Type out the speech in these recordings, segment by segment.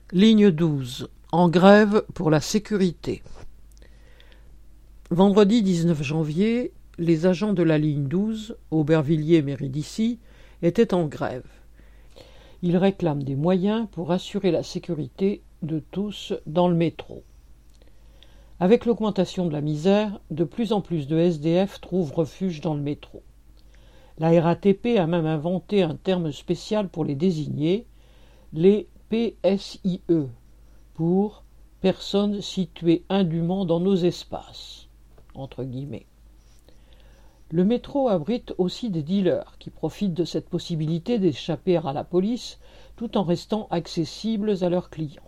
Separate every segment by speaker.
Speaker 1: Ligne 12. En grève pour la sécurité. Vendredi 19 janvier, les agents de la ligne 12, Aubervilliers-Médicis, étaient en grève. Ils réclament des moyens pour assurer la sécurité de tous dans le métro. Avec l'augmentation de la misère, de plus en plus de SDF trouvent refuge dans le métro. La RATP a même inventé un terme spécial pour les désigner, les PSIE, pour personnes situées indûment dans nos espaces, entre guillemets. Le métro abrite aussi des dealers qui profitent de cette possibilité d'échapper à la police tout en restant accessibles à leurs clients.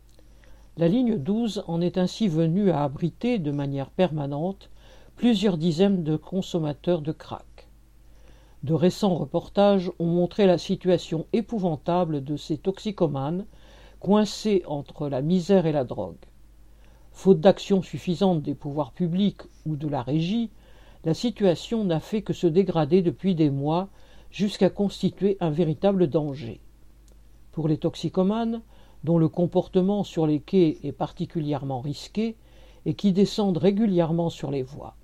Speaker 1: La ligne 12 en est ainsi venue à abriter de manière permanente plusieurs dizaines de consommateurs de crack. De récents reportages ont montré la situation épouvantable de ces toxicomanes coincés entre la misère et la drogue. Faute d'action suffisante des pouvoirs publics ou de la régie, la situation n'a fait que se dégrader depuis des mois jusqu'à constituer un véritable danger. Pour les toxicomanes, dont le comportement sur les quais est particulièrement risqué et qui descendent régulièrement sur les voies.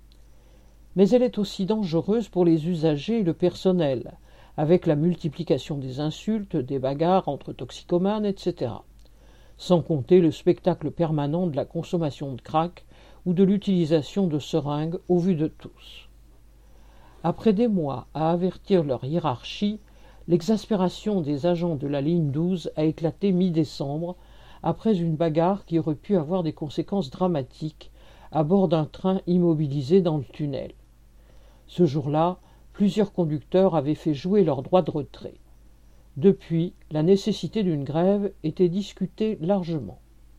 Speaker 1: Mais elle est aussi dangereuse pour les usagers et le personnel, avec la multiplication des insultes, des bagarres entre toxicomanes, etc. Sans compter le spectacle permanent de la consommation de crack ou de l'utilisation de seringues au vu de tous. Après des mois à avertir leur hiérarchie, l'exaspération des agents de la ligne 12 a éclaté mi-décembre, après une bagarre qui aurait pu avoir des conséquences dramatiques à bord d'un train immobilisé dans le tunnel. Ce jour-là, plusieurs conducteurs avaient fait jouer leur droit de retrait. Depuis, la nécessité d'une grève était discutée largement.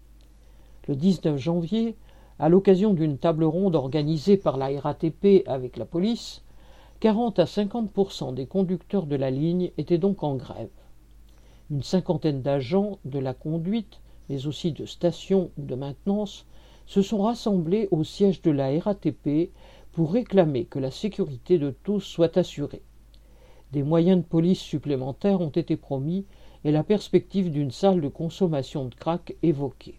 Speaker 1: Le 19 janvier, à l'occasion d'une table ronde organisée par la RATP avec la police, 40 à 50% des conducteurs de la ligne étaient donc en grève. Une cinquantaine d'agents de la conduite, mais aussi de stations ou de maintenance, se sont rassemblés au siège de la RATP pour réclamer que la sécurité de tous soit assurée. Des moyens de police supplémentaires ont été promis et la perspective d'une salle de consommation de crack évoquée.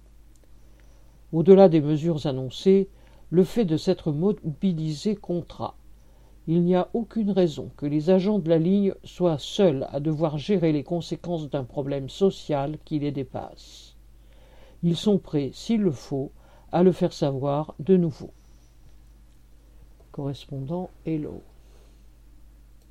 Speaker 1: Au-delà des mesures annoncées, le fait de s'être mobilisé comptera. Il n'y a aucune raison que les agents de la ligne soient seuls à devoir gérer les conséquences d'un problème social qui les dépasse. Ils sont prêts, s'il le faut, à le faire savoir de nouveau. Correspondant Hello.